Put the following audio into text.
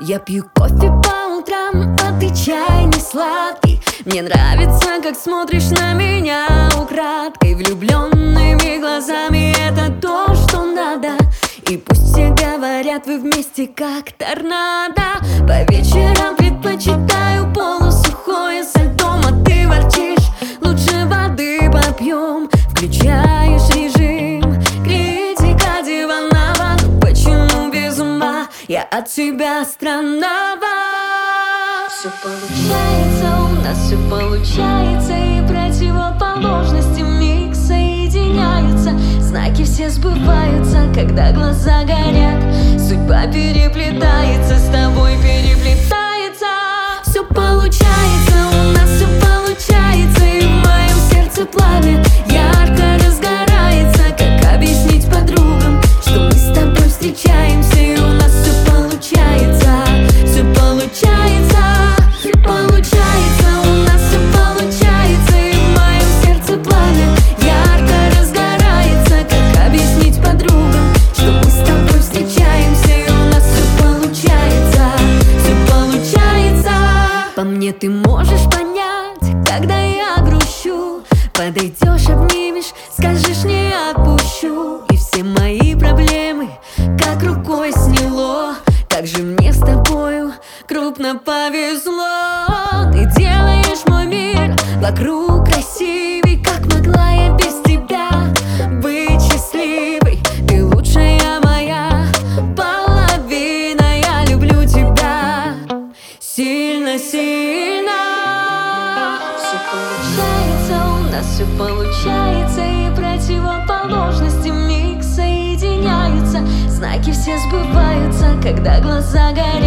Я пью кофе по утрам, а ты чай не сладкий. Мне нравится, как смотришь на меня украдкой. Влюбленными глазами это то, что надо. И пусть все говорят, вы вместе как торнадо. По вечерам предпочитаю полусухое со льдом, а ты ворчишь, лучше воды попьем. Включаешь режим, критика диванова. Ну почему без ума я от тебя странного? Все получается, у нас все получается, и противоположности миг соединяются. Знаки все сбываются, когда глаза горят. Судьба переплетается, с тобой переплетается. Все получается, у нас все получается, и в моем сердце пламя ярко разгорается. Как объяснить подругам, что мы с тобой встречаемся, и у нас все получается, все получается, все получается, у нас все получается, и в моем сердце пламя ярко разгорается. Как объяснить подругам, что мы с тобой встречаемся, и у нас все получается, все получается. По мне ты можешь понять, когда я грущу. Подойдешь, обнимешь, скажешь, не отпущу. И все мои проблемы как рукой сняло. Как же мне с тобою крупно повезло. Ты делаешь мой мир вокруг красивей. Как могла я без тебя быть счастливой? Ты лучшая моя половина. Я люблю тебя сильно-сильно. Все получается, у нас все получается, и противоположности миг соединяются. Знаки все сбываются, когда глаза горят.